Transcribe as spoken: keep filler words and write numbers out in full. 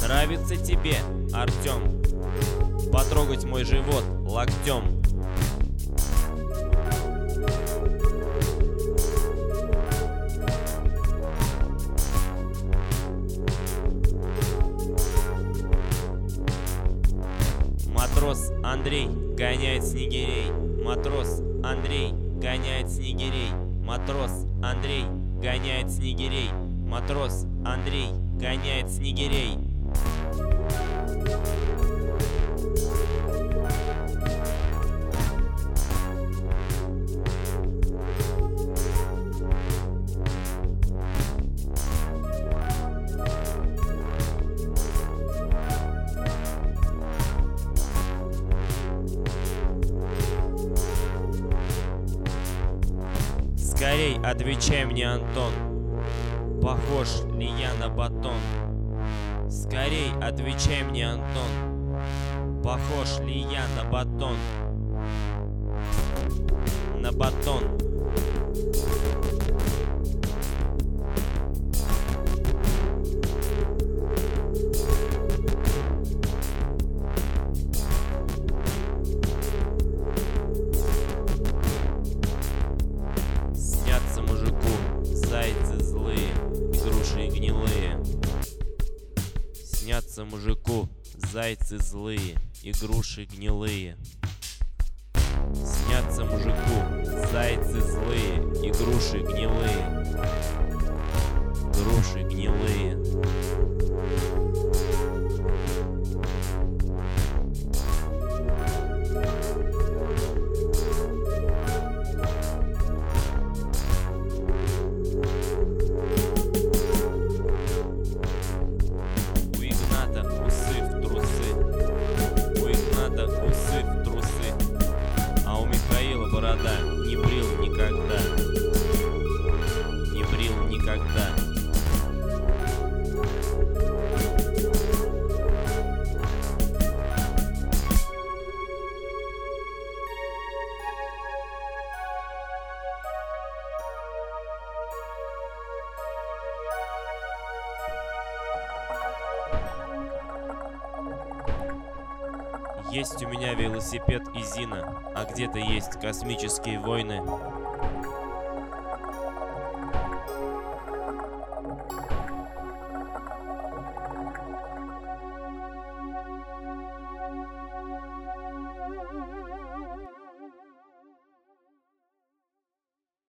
Нравится тебе, Артём, потрогать мой живот локтем? Матрос Андрей гоняет снегирей. Матрос Андрей гоняет снегирей. Матрос Андрей гоняет снегирей. Матрос Андрей гоняет снегирей. Скорей отвечай мне, Антон, похож ли я на батон? Скорей отвечай мне, Антон, похож ли я на батон? На батон. Снятся мужику зайцы злые, груши гнилые. Снятся мужику зайцы злые и груши гнилые. Снятся мужику зайцы злые и груши гнилые. Груши гнилые. У Игната усы в трусы. У Игната усы в трусы. А у Михаила борода не брил никогда. Не брил никогда. Есть у меня велосипед и Зина, а где-то есть космические войны.